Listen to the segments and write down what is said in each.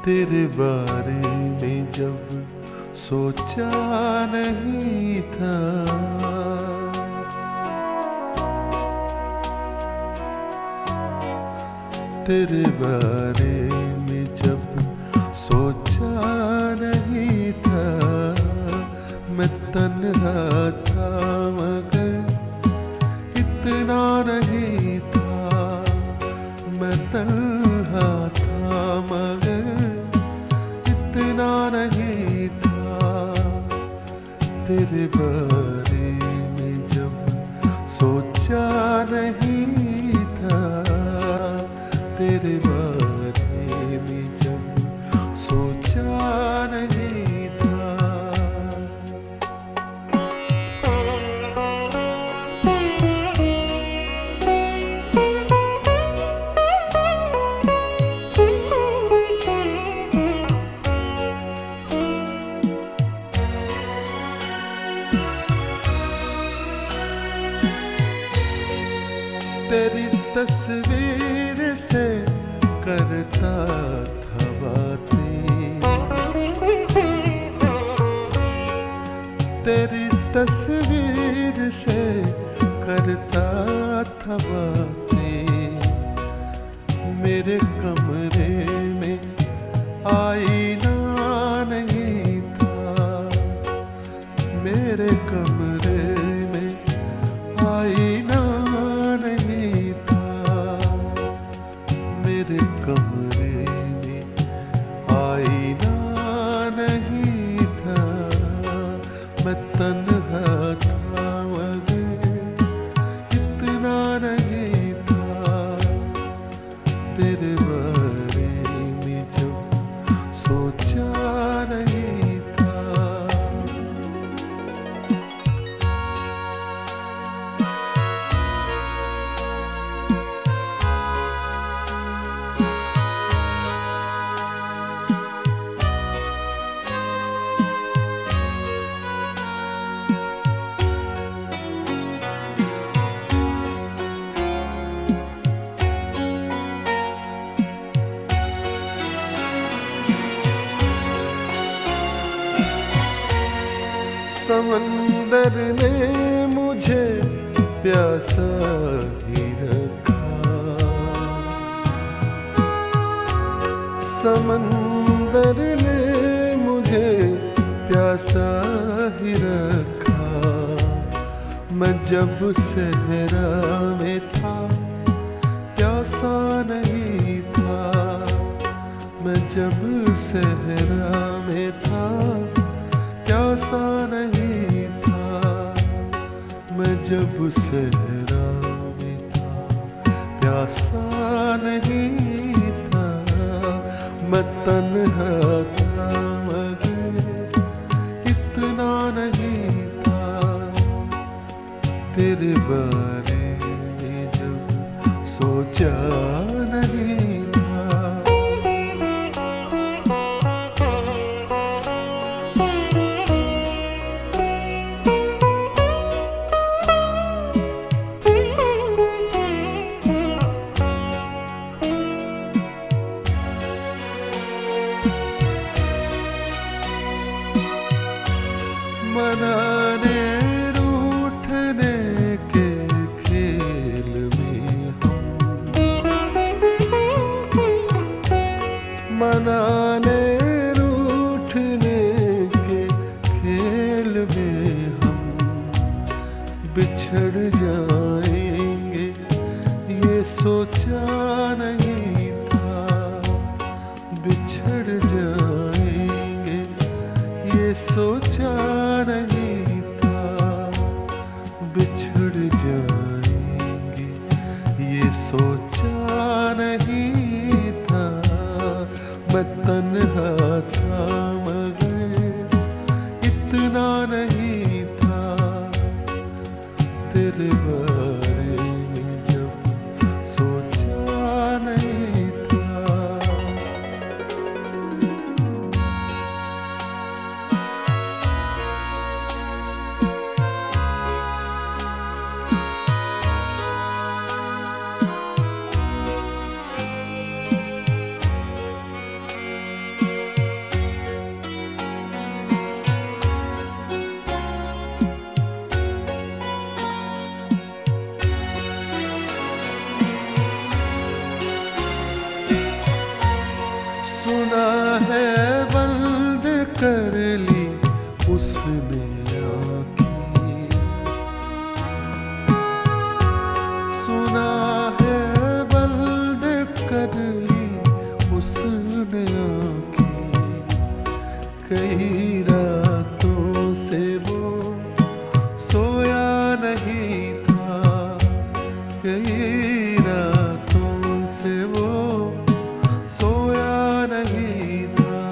तेरे बारे में जब सोचा नहीं था, तेरे बारे में जब सोचा नहीं था, मैं तन्हा था मगर इतना नहीं था, मैं तन्हा था मगर इतना नहीं था, तेरे बारे में जब सोचा नहीं था, तेरे बारे में जब सोचा नहीं था। तेरी तस्वीर से करता था बातें, तेरी तस्वीर से करता था बातें, मेरे कमरे में आईना नहीं था, मेरे कमरे में आईना नहीं था, मेरे कमरे में आईना नहीं था, मैं तन्हा था मगर इतना नहीं था, तेरे बारे में जब सोचा नहीं था। समंदर ने मुझे प्यासा ही रखा, समंदर ने मुझे प्यासा ही रखा, मैं जब सहरा में था प्यासा नहीं था, मैं जब सहरा में था प्यासा नहीं था, मैं जब सहरा में था प्यासा नहीं था, मैं तन्हा था मगर इतना नहीं था, तेरे बारे में जब सोचा नहीं था। मनाने रूठने के खेल में हम, मनाने रूठने के खेल में हम बिछड़ जाएंगे ये सोचा नहीं था, बिछड़ जाएंगे ये सोचा नहीं था, बिछड़ जाएंगे ये सोचा नहीं था, मैं तन्हा था मगर इतना नहीं था, तेरे बारे में जब सोचा नहीं था। सुना है बंद कर ली उसने आँखें, सुना है बंद कर ली उसने आँखें। कई रातों से वो सोया नहीं था, कई रातों से वो सोया नहीं था,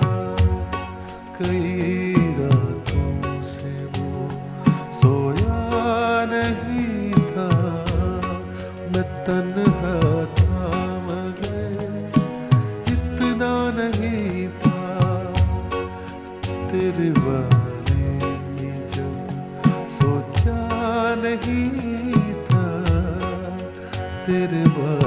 कई रातों से वो सोया नहीं था। मैं तन्हा था मगर इतना नहीं था, तेरे बारे में जब सोचा नहीं था, तेरे बारे